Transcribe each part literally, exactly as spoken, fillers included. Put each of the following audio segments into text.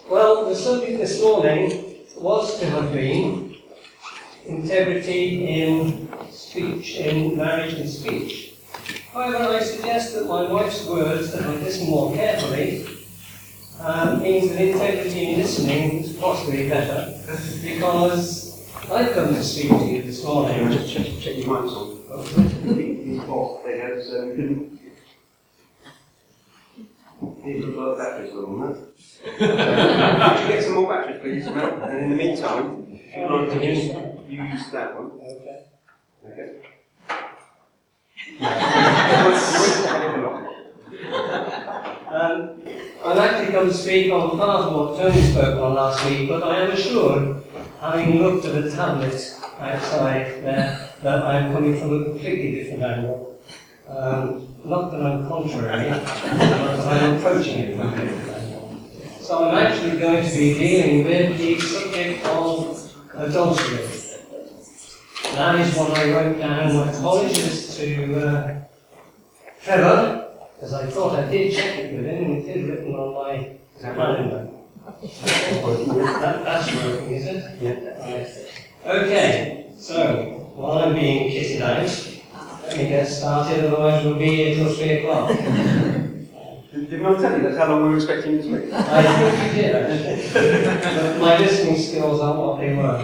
Well, the subject this morning was to have been integrity in speech, in marriage and speech. However, I suggest that my wife's words, that I listen more carefully, um, means that integrity in listening is possibly better, because I've come to speak to you this morning. Just check, check your mics on. He's off there, so we can. Here's a lot of batteries on that. Could you get some more batteries, please, Matt? And in the meantime, if you'd like to just use that one. Okay. Okay. You Um, I've actually come to speak on part of what Tony spoke on last week, but I am assured, having looked at the tablet outside there, that I'm coming from a completely different angle. Um, not that I'm contrary, but I'm approaching it from a different angle. So I'm actually going to be dealing with the subject of adultery. That is what I wrote down. My apologies to uh, Trevor, because I thought I did check it with him, and it is written on my calendar. that, that's working, is it? Yeah. Right. Okay, so while I'm being kitted out, let me get started, otherwise we'll be here till three o'clock. Did, didn't I tell you that's how long we were expecting you to speak? I think you did, actually. But my listening skills aren't what they were.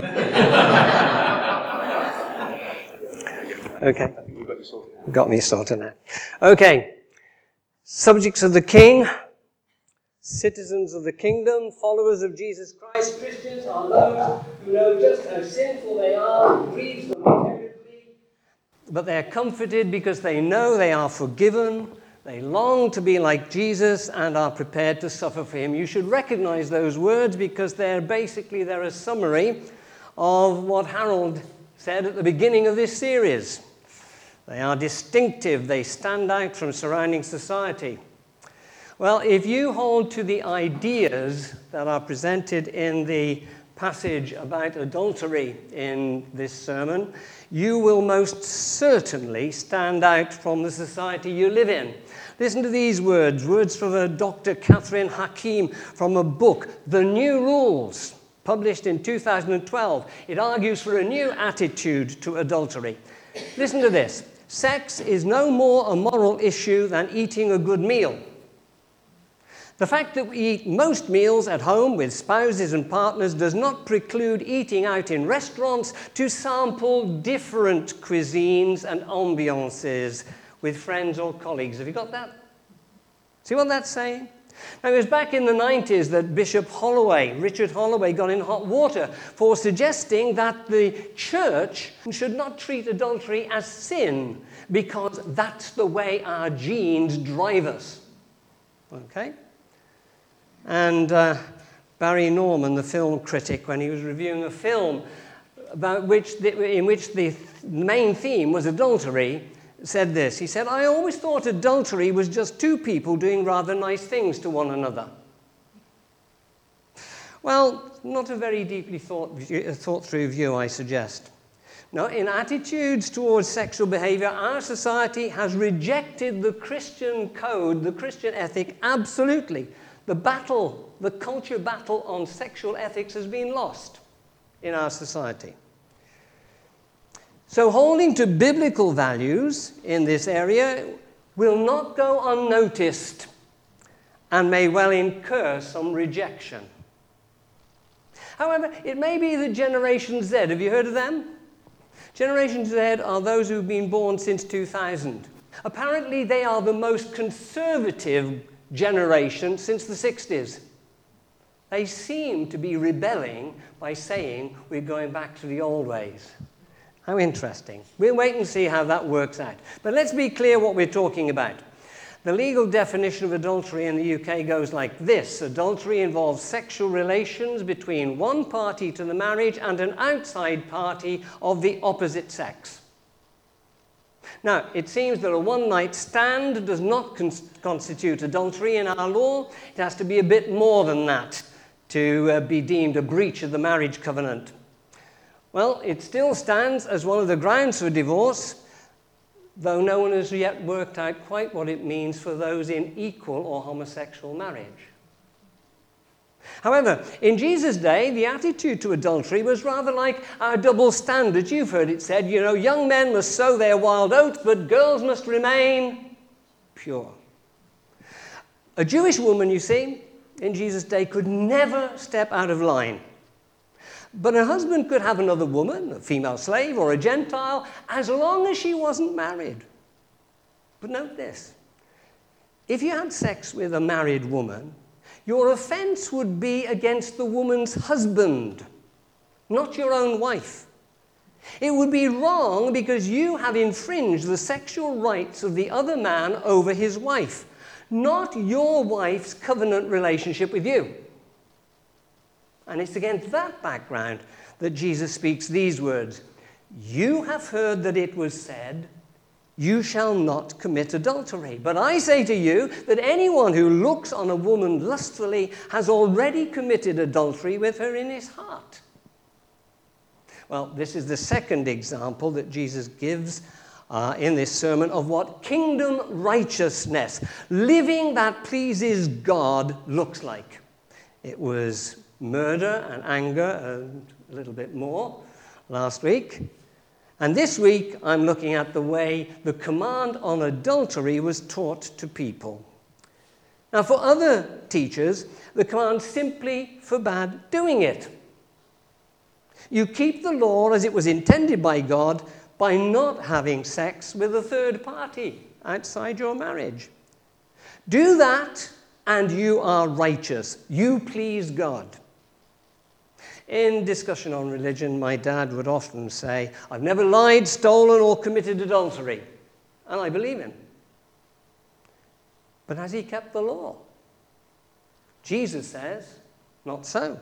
Okay. I think we've got you sorted. Got me sorted now. Okay. Subjects of the King, citizens of the kingdom, followers of Jesus Christ. Christians are those who know just how sinful they are, grieves them terribly, but they are comforted because they know they are forgiven. They long to be like Jesus and are prepared to suffer for him. You should recognize those words because they're basically they're a summary of what Harold said at the beginning of this series. They are distinctive. They stand out from surrounding society. Well, if you hold to the ideas that are presented in the passage about adultery in this sermon, you will most certainly stand out from the society you live in. Listen to these words, words from a Doctor Catherine Hakim from a book, The New Rules, published in two thousand twelve. It argues for a new attitude to adultery. Listen to this. Sex is no more a moral issue than eating a good meal. The fact that we eat most meals at home with spouses and partners does not preclude eating out in restaurants to sample different cuisines and ambiances with friends or colleagues. Have you got that? See what that's saying? Now, it was back in the nineties that Bishop Holloway, Richard Holloway, got in hot water for suggesting that the church should not treat adultery as sin because that's the way our genes drive us. Okay? And uh, Barry Norman, the film critic, when he was reviewing a film about which the, in which the main theme was adultery, said this. He said, I always thought adultery was just two people doing rather nice things to one another. Well, not a very deeply thought, thought through view, I suggest. No, in attitudes towards sexual behavior, our society has rejected the Christian code, the Christian ethic, absolutely. The battle, the culture battle on sexual ethics has been lost in our society. So holding to biblical values in this area will not go unnoticed and may well incur some rejection. However, it may be that Generation Z, have you heard of them? Generation Z are those who've been born since two thousand. Apparently, they are the most conservative generation since the sixties. They seem to be rebelling by saying we're going back to the old ways. How interesting. We'll wait and see how that works out. But let's be clear what we're talking about. The legal definition of adultery in the U K goes like this. Adultery involves sexual relations between one party to the marriage and an outside party of the opposite sex. Now, it seems that a one-night stand does not cons- constitute adultery in our law. It has to be a bit more than that to uh, be deemed a breach of the marriage covenant. Well, it still stands as one of the grounds for divorce, though no one has yet worked out quite what it means for those in equal or homosexual marriage. However, in Jesus' day, the attitude to adultery was rather like our double standards. You've heard it said, you know, young men must sow their wild oats, but girls must remain pure. A Jewish woman, you see, in Jesus' day could never step out of line. But her husband could have another woman, a female slave or a Gentile, as long as she wasn't married. But note this. If you had sex with a married woman, your offense would be against the woman's husband, not your own wife. It would be wrong because you have infringed the sexual rights of the other man over his wife, not your wife's covenant relationship with you. And it's against that background that Jesus speaks these words. You have heard that it was said, you shall not commit adultery. But I say to you that anyone who looks on a woman lustfully has already committed adultery with her in his heart. Well, this is the second example that Jesus gives uh, in this sermon of what kingdom righteousness, living that pleases God, looks like. It was murder and anger and a little bit more last week. And this week, I'm looking at the way the command on adultery was taught to people. Now, for other teachers, the command simply forbade doing it. You keep the law as it was intended by God by not having sex with a third party outside your marriage. Do that, and you are righteous. You please God. In discussion on religion, my dad would often say, I've never lied, stolen, or committed adultery. And I believe him. But has he kept the law? Jesus says, not so.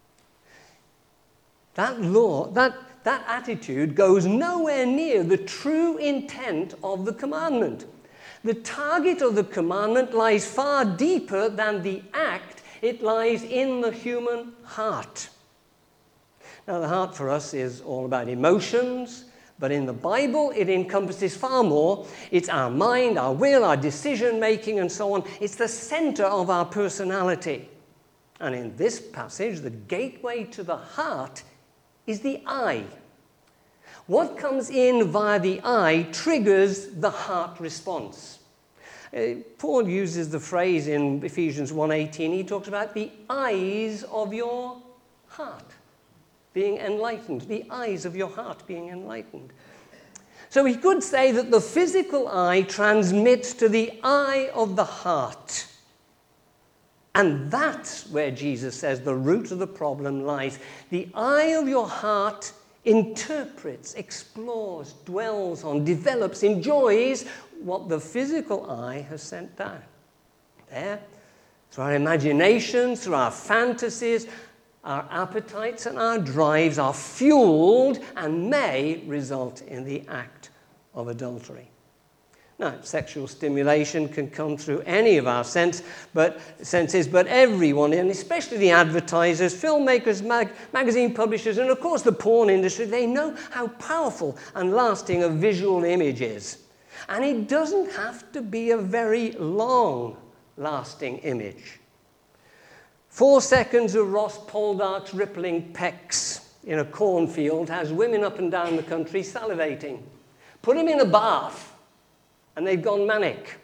That law, that, that attitude goes nowhere near the true intent of the commandment. The target of the commandment lies far deeper than the act. It lies in the human heart. Now, the heart for us is all about emotions, but in the Bible, it encompasses far more. It's our mind, our will, our decision-making, and so on. It's the center of our personality. And in this passage, the gateway to the heart is the eye. What comes in via the eye triggers the heart response. Uh, Paul uses the phrase in Ephesians one eighteen. He talks about the eyes of your heart being enlightened, the eyes of your heart being enlightened. So we could say that the physical eye transmits to the eye of the heart. And that's where Jesus says the root of the problem lies. The eye of your heart interprets, explores, dwells on, develops, enjoys what the physical eye has sent down. There, through our imaginations, through our fantasies, our appetites and our drives are fueled and may result in the act of adultery. Now, sexual stimulation can come through any of our sense, but, senses, but everyone, and especially the advertisers, filmmakers, mag, magazine publishers, and of course the porn industry, they know how powerful and lasting a visual image is. And it doesn't have to be a very long-lasting image. Four seconds of Ross Poldark's rippling pecs in a cornfield has women up and down the country salivating. Put him in a bath, and they've gone manic.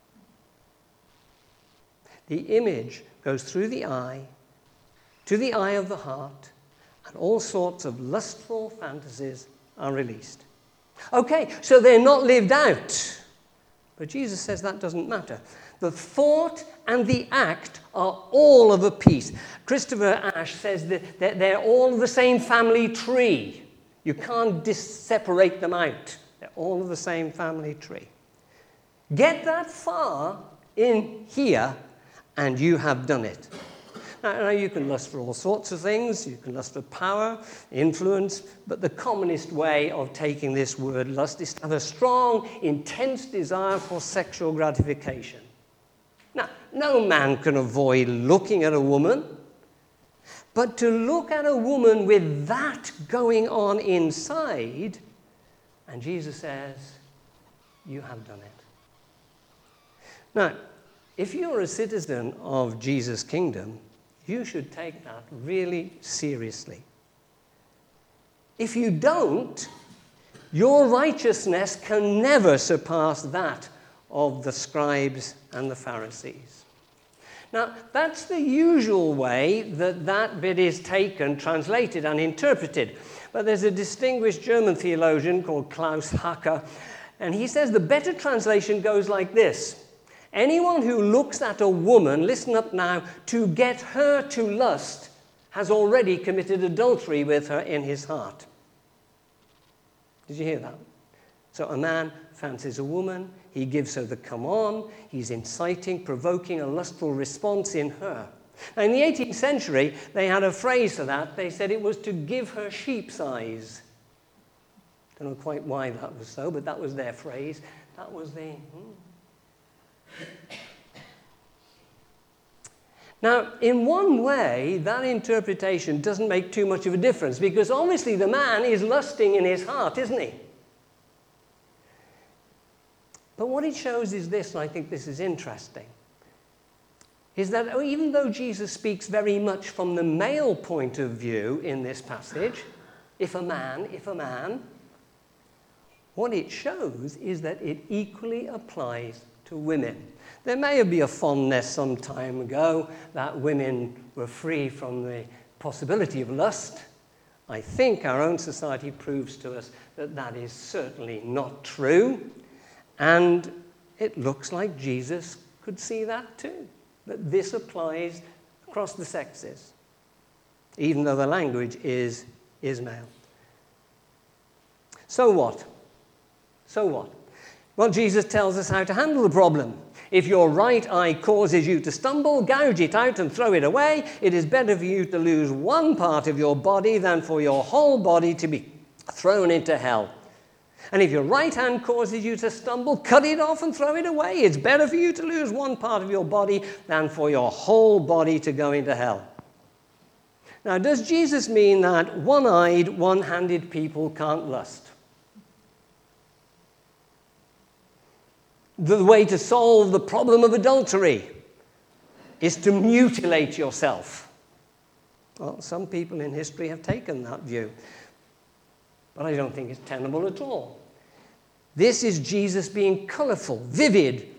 The image goes through the eye, to the eye of the heart, and all sorts of lustful fantasies are released. Okay, so they're not lived out. But Jesus says that doesn't matter. The thought and the act are all of a piece. Christopher Ash says that they're all the same family tree. You can't dis- separate them out. They're all of the same family tree. Get that far in here, and you have done it. Now, now, you can lust for all sorts of things. You can lust for power, influence, but the commonest way of taking this word lust is to have a strong, intense desire for sexual gratification. Now, no man can avoid looking at a woman, but to look at a woman with that going on inside, and Jesus says, you have done it. Now, if you're a citizen of Jesus' kingdom, You should take that really seriously. If you don't, your righteousness can never surpass that of the scribes and the Pharisees. Now, that's the usual way that that bit is taken, translated, and interpreted. But there's a distinguished German theologian called Klaus Hacker, and he says the better translation goes like this. Anyone who looks at a woman, listen up now, to get her to lust, has already committed adultery with her in his heart. Did you hear that? So a man fancies a woman, he gives her the come on, he's inciting, provoking a lustful response in her. Now, in the eighteenth century, they had a phrase for that. They said it was to give her sheep's eyes. Don't know quite why that was so, but that was their phrase. That was the... Hmm. Now, in one way, that interpretation doesn't make too much of a difference, because obviously the man is lusting in his heart, isn't he? But what it shows is this, and I think this is interesting, is that even though Jesus speaks very much from the male point of view in this passage, if a man, if a man, what it shows is that it equally applies to women. There may be a fondness some time ago that women were free from the possibility of lust. I think our own society proves to us that that is certainly not true. And it looks like Jesus could see that too, that this applies across the sexes, even though the language is, is male. So what? So what? Well, Jesus tells us how to handle the problem. If your right eye causes you to stumble, gouge it out and throw it away. It is better for you to lose one part of your body than for your whole body to be thrown into hell. And if your right hand causes you to stumble, cut it off and throw it away. It's better for you to lose one part of your body than for your whole body to go into hell. Now, does Jesus mean that one-eyed, one-handed people can't lust? The way to solve the problem of adultery is to mutilate yourself. Well, some people in history have taken that view, but I don't think it's tenable at all. This is Jesus being colorful, vivid.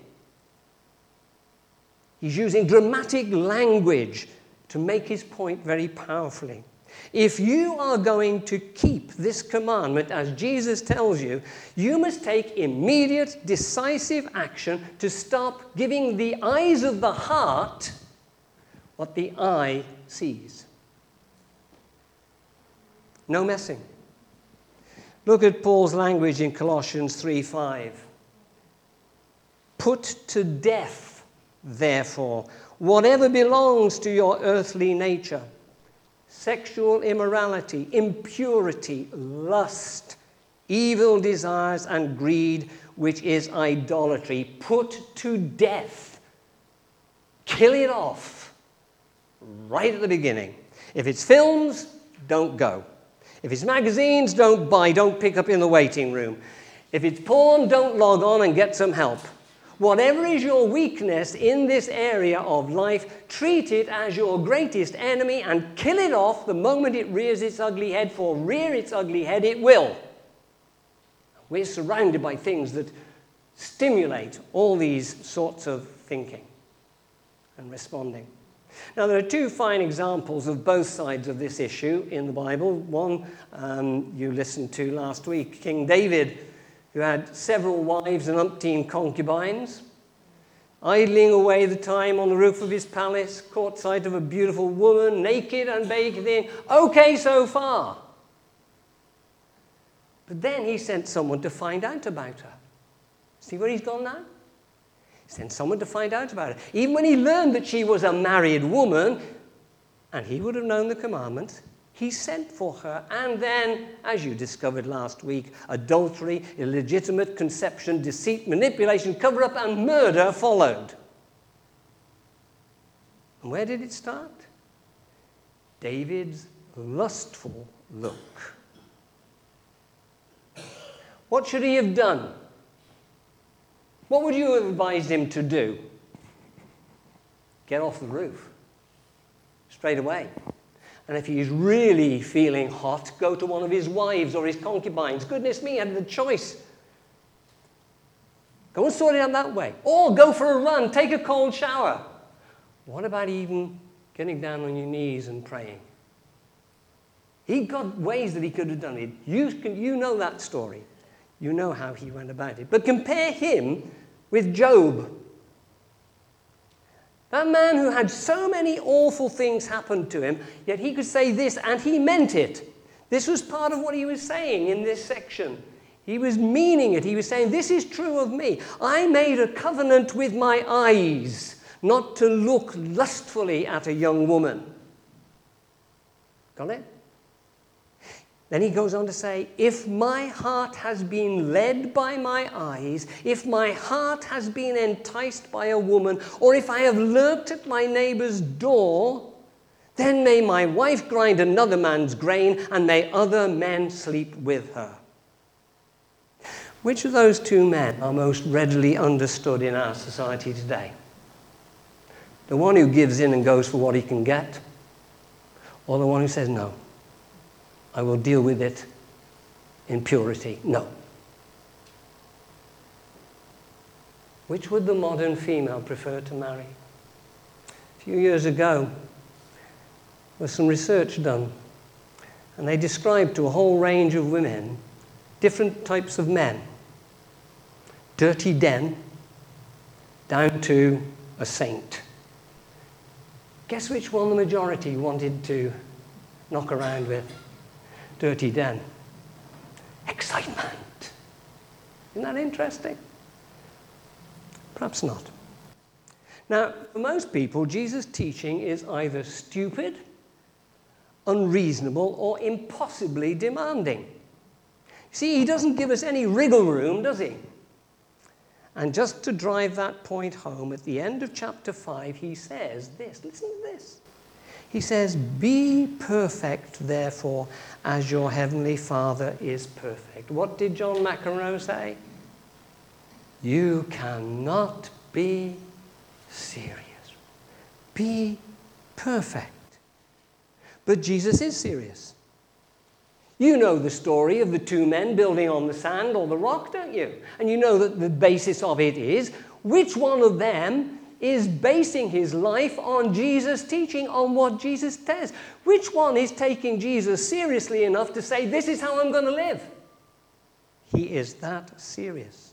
He's using dramatic language to make his point very powerfully. If you are going to keep this commandment as Jesus tells you, you must take immediate, decisive action to stop giving the eyes of the heart what the eye sees. No messing. Look at Paul's language in Colossians three five. Put to death, therefore, whatever belongs to your earthly nature. Sexual immorality, impurity, lust, evil desires, and greed, which is idolatry. Put to death. Kill it off right at the beginning. If it's films, don't go. If it's magazines, don't buy, don't pick up in the waiting room. If it's porn, don't log on and get some help. Whatever is your weakness in this area of life, treat it as your greatest enemy and kill it off the moment it rears its ugly head, for rear its ugly head it will. We're surrounded by things that stimulate all these sorts of thinking and responding. Now, there are two fine examples of both sides of this issue in the Bible. One um, you listened to last week, King David, who had several wives and umpteen concubines, idling away the time on the roof of his palace, caught sight of a beautiful woman, naked and bathing. Okay so far. But then he sent someone to find out about her. See where he's gone now? He sent someone to find out about her. Even when he learned that she was a married woman, and he would have known the commandments, he sent for her, and then, as you discovered last week, adultery, illegitimate conception, deceit, manipulation, cover-up, and murder followed. And where did it start? David's lustful look. What should he have done? What would you have advised him to do? Get off the roof. straight away. And if he's really feeling hot, go to one of his wives or his concubines. Goodness me, he had the choice. Go and sort it out that way. Or go for a run, take a cold shower. What about even getting down on your knees and praying? He got ways that he could have done it. You, can, you know that story. You know how he went about it. But compare him with Job. That man who had so many awful things happen to him, yet he could say this, and he meant it. This was part of what he was saying in this section. He was meaning it. He was saying, this is true of me. I made a covenant with my eyes not to look lustfully at a young woman. Got it? Then he goes on to say, if my heart has been led by my eyes, if my heart has been enticed by a woman, or if I have lurked at my neighbor's door, then may my wife grind another man's grain, and may other men sleep with her. Which of those two men are most readily understood in our society today? The one who gives in and goes for what he can get, or the one who says, no, I will deal with it in purity? No. Which would the modern female prefer to marry? A few years ago, there was some research done, and they described to a whole range of women different types of men. Dirty Den, down to a saint. Guess which one the majority wanted to knock around with? Dirty Den. Excitement. Isn't that interesting? Perhaps not. Now, for most people, Jesus' teaching is either stupid, unreasonable, or impossibly demanding. See, he doesn't give us any wriggle room, does he? And just to drive that point home, at the end of chapter five, he says this. Listen to this. He says, be perfect, therefore, as your heavenly Father is perfect. What did John McEnroe say? You cannot be serious. Be perfect. But Jesus is serious. You know the story of the two men building on the sand or the rock, don't you? And you know that the basis of it is, which one of them is basing his life on Jesus' teaching, on what Jesus says? Which one is taking Jesus seriously enough to say, this is how I'm going to live? He is that serious.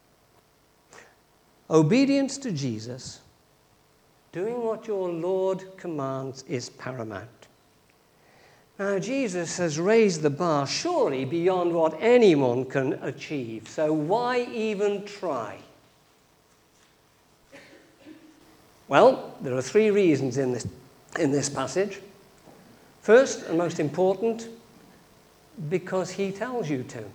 Obedience to Jesus, doing what your Lord commands, is paramount. Now, Jesus has raised the bar surely beyond what anyone can achieve. So why even try? Well, there are three reasons in this, in this passage. First, and most important, because he tells you to.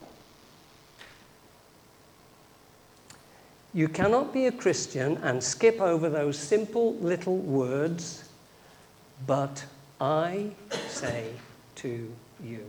You cannot be a Christian and skip over those simple little words, but I say to you.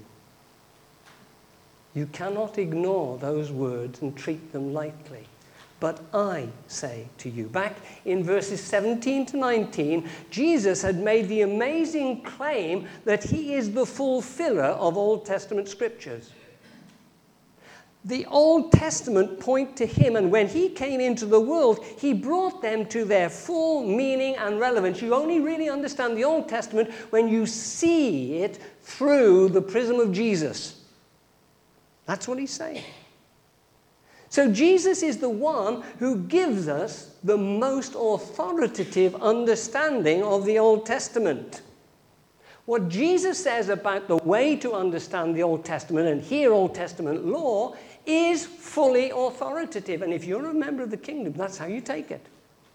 You cannot ignore those words and treat them lightly. But I say to you. Back in verses seventeen to nineteen, Jesus had made the amazing claim that he is the fulfiller of Old Testament scriptures. The Old Testament point to him, and when he came into the world, he brought them to their full meaning and relevance. You only really understand the Old Testament when you see it through the prism of Jesus. That's what he's saying. So Jesus is the one who gives us the most authoritative understanding of the Old Testament. What Jesus says about the way to understand the Old Testament and hear Old Testament law is fully authoritative. And if you're a member of the kingdom, that's how you take it.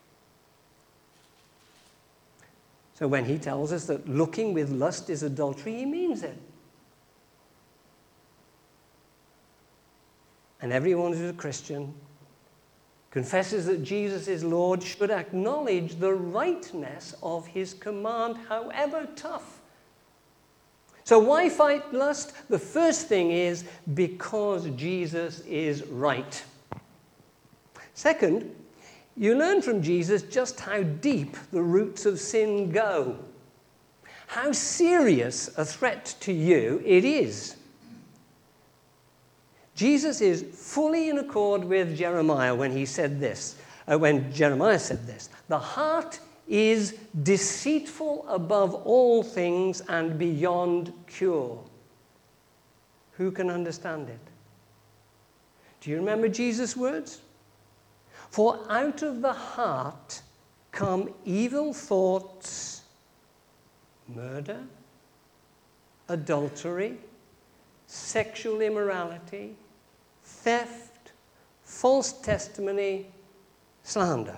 So when he tells us that looking with lust is adultery, he means it. And everyone who's a Christian, confesses that Jesus is Lord, should acknowledge the rightness of his command, however tough. So why fight lust? The first thing is because Jesus is right. Second, you learn from Jesus just how deep the roots of sin go. how serious a threat to you it is. Jesus is fully in accord with Jeremiah when he said this, uh, when Jeremiah said this. The heart is deceitful above all things and beyond cure. Who can understand it? Do you remember Jesus' words? For out of the heart come evil thoughts, murder, adultery, sexual immorality, theft, false testimony, slander.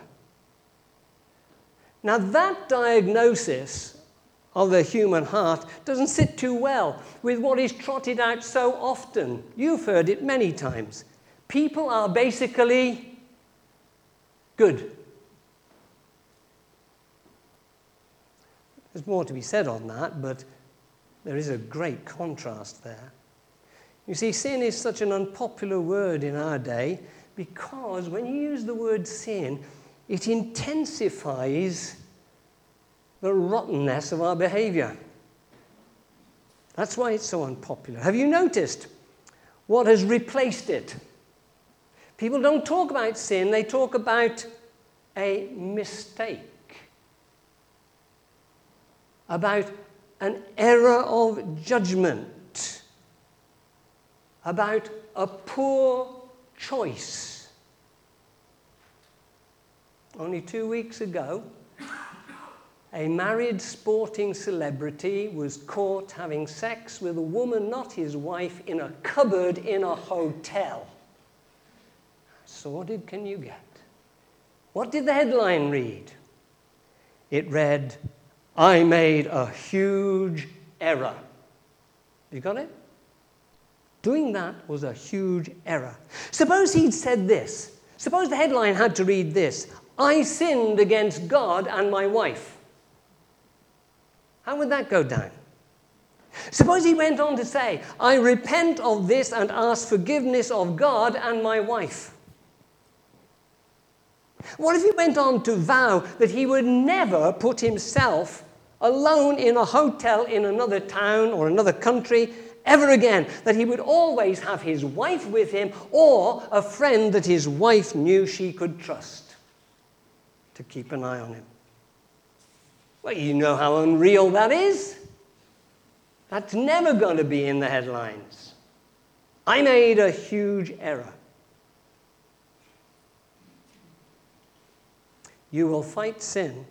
Now that diagnosis of the human heart doesn't sit too well with what is trotted out so often. You've heard it many times. People are basically good. There's more to be said on that, but there is a great contrast there. You see, sin is such an unpopular word in our day because when you use the word sin, it intensifies the rottenness of our behavior. That's why it's so unpopular. Have you noticed what has replaced it? People don't talk about sin, they talk about a mistake, about an error of judgment, about a poor choice. Only two weeks ago, a married sporting celebrity was caught having sex with a woman not his wife in a cupboard in a hotel. How sordid can you get? What did the headline read? It read, "I made a huge error." You got it? Doing that was a huge error. Suppose he'd said this. Suppose the headline had to read this: "I sinned against God and my wife." How would that go down? Suppose he went on to say, "I repent of this and ask forgiveness of God and my wife." What if he went on to vow that he would never put himself alone in a hotel in another town or another country ever again, that he would always have his wife with him or a friend that his wife knew she could trust to keep an eye on him? Well, you know how unreal that is. That's never going to be in the headlines. I made a huge error. You will fight sin.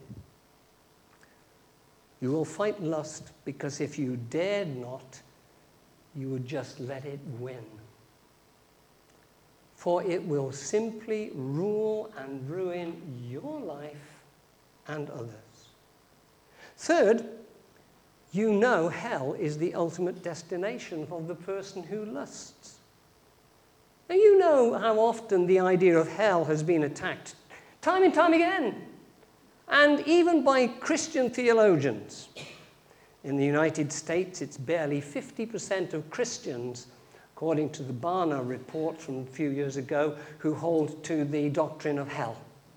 You will fight lust, because if you dared not, you would just let it win. For it will simply rule and ruin your life and others. Third, you know hell is the ultimate destination of the person who lusts. Now, you know how often the idea of hell has been attacked, time and time again, and even by Christian theologians. In the United States, it's barely fifty percent of Christians, according to the Barna report from a few years ago, who hold to the doctrine of hell.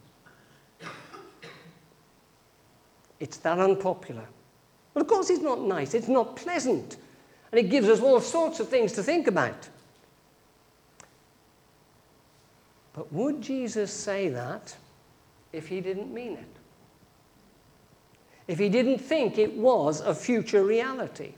It's that unpopular. Well, of course, it's not nice. It's not pleasant. And it gives us all sorts of things to think about. But would Jesus say that if he didn't mean it? If he didn't think it was a future reality?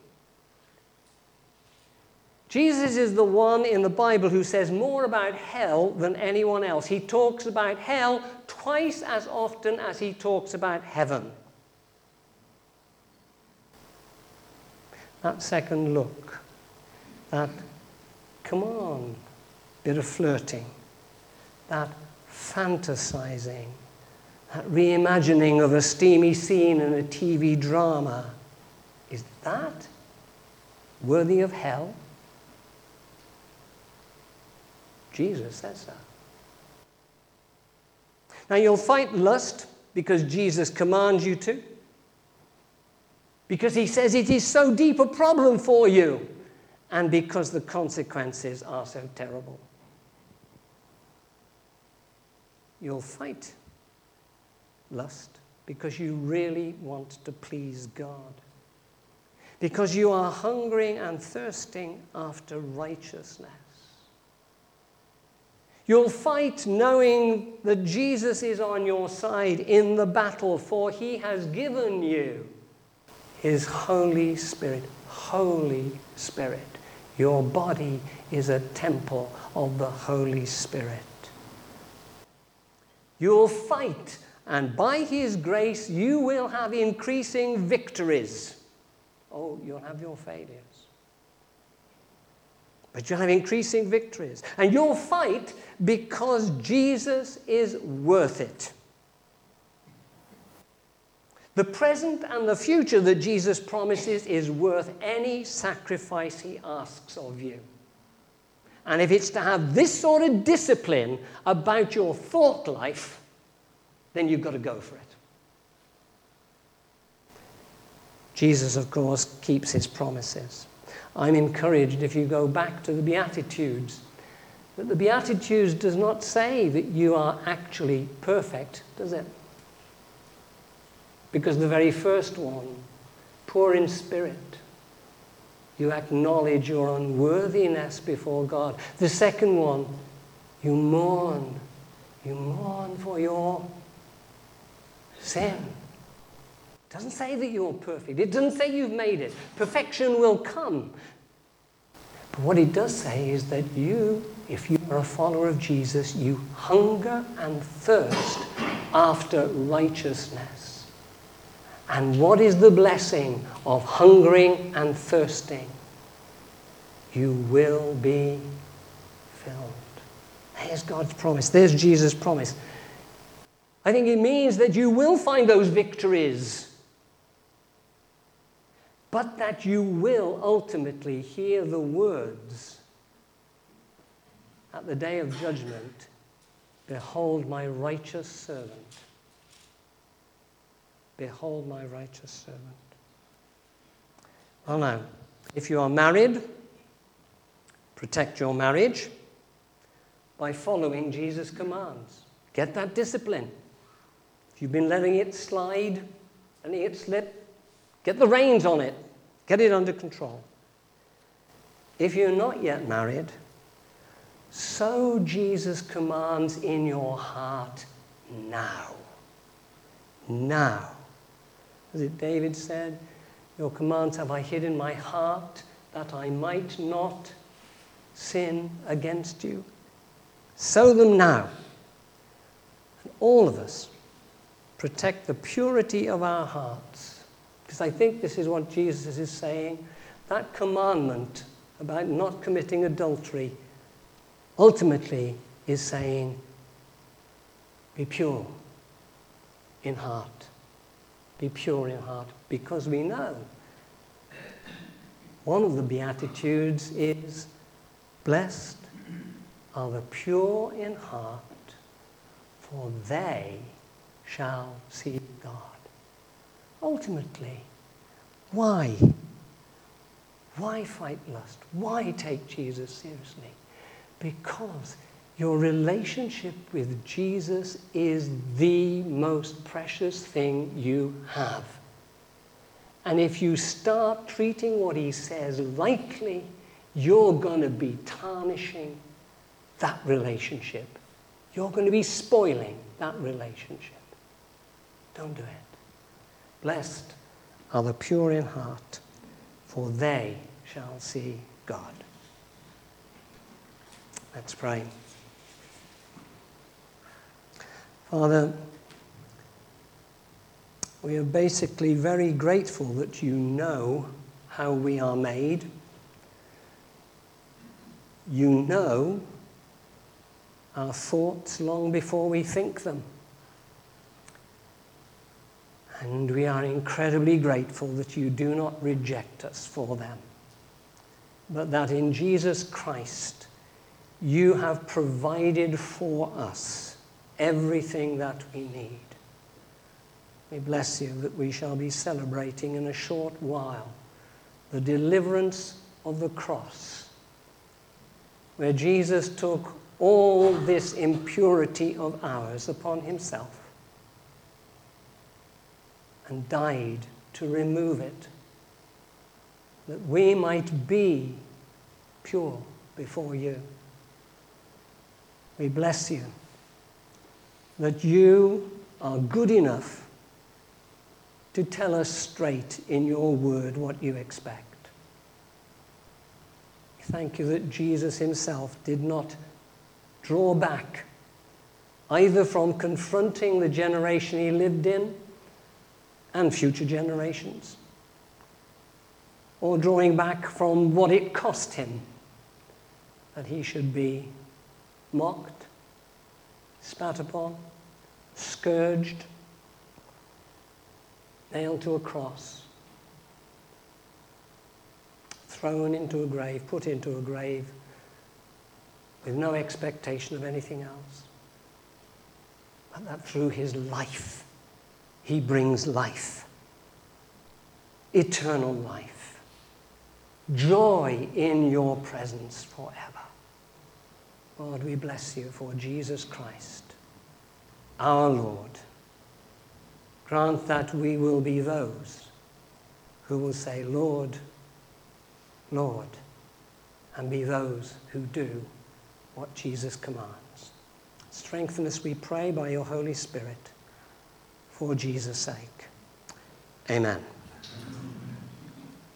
Jesus is the one in the Bible who says more about hell than anyone else. He talks about hell twice as often as he talks about heaven. That second look, that come on bit of flirting, that fantasizing, that reimagining of a steamy scene in a T V drama, is that worthy of hell? Jesus says so. Now, you'll fight lust because Jesus commands you to, because he says it is so deep a problem for you, and because the consequences are so terrible. You'll fight lust because you really want to please God. because you are hungering and thirsting after righteousness. You'll fight knowing that Jesus is on your side in the battle, for he has given you his Holy Spirit. Holy Spirit. Your body is a temple of the Holy Spirit. You'll fight, and by his grace you will have increasing victories. Oh, you'll have your failures, but you'll have increasing victories. And you'll fight because Jesus is worth it. The present and the future that Jesus promises is worth any sacrifice he asks of you. And if it's to have this sort of discipline about your thought life, then you've got to go for it. Jesus, of course, keeps his promises. I'm encouraged, if you go back to the Beatitudes, that the Beatitudes does not say that you are actually perfect, does it? Because the very first one, poor in spirit, you acknowledge your unworthiness before God. The second one, you mourn. You mourn for your sin. It doesn't say that you're perfect. It doesn't say you've made it. Perfection will come. But what it does say is that you, if you are a follower of Jesus, you hunger and thirst after righteousness. And what is the blessing of hungering and thirsting? You will be filled. There's God's promise. There's Jesus' promise. I think it means that you will find those victories, but that you will ultimately hear the words at the day of judgment, "Behold my righteous servant. Behold my righteous servant." Well now, if you are married, protect your marriage by following Jesus' commands. Get that discipline. If you've been letting it slide, letting it slip, get the reins on it. Get it under control. If you're not yet married, sow Jesus' commands in your heart now. Now. As it David said, your commands have I hid in my heart that I might not sin against you. Sow them now. And all of us protect the purity of our hearts. Because I think this is what Jesus is saying. That commandment about not committing adultery ultimately is saying, be pure in heart. Be pure in heart. Because we know one of the Beatitudes is, blessed are the pure in heart, for they shall see God. Ultimately, why? Why fight lust? Why take Jesus seriously? Because your relationship with Jesus is the most precious thing you have. And if you start treating what he says lightly, you're going to be tarnishing that relationship. You're going to be spoiling that relationship. Don't do it. Blessed are the pure in heart, for they shall see God. Let's pray. Father, we are basically very grateful that you know how we are made. You know our thoughts long before we think them. And we are incredibly grateful that you do not reject us for them, but that in Jesus Christ you have provided for us everything that we need. We bless you that we shall be celebrating in a short while the deliverance of the cross, where Jesus took all this impurity of ours upon himself and died to remove it that we might be pure before you. We bless you that you are good enough to tell us straight in your word what you expect. Thank you that Jesus himself did not draw back either from confronting the generation he lived in and future generations, or drawing back from what it cost him that he should be mocked, spat upon, scourged, nailed to a cross, thrown into a grave, put into a grave with no expectation of anything else. But that through his life, he brings life, eternal life, joy in your presence forever. Lord, we bless you for Jesus Christ, our Lord. Grant that we will be those who will say, Lord, Lord, and be those who do what Jesus commands. Strengthen us, we pray, by your Holy Spirit, for Jesus' sake. Amen.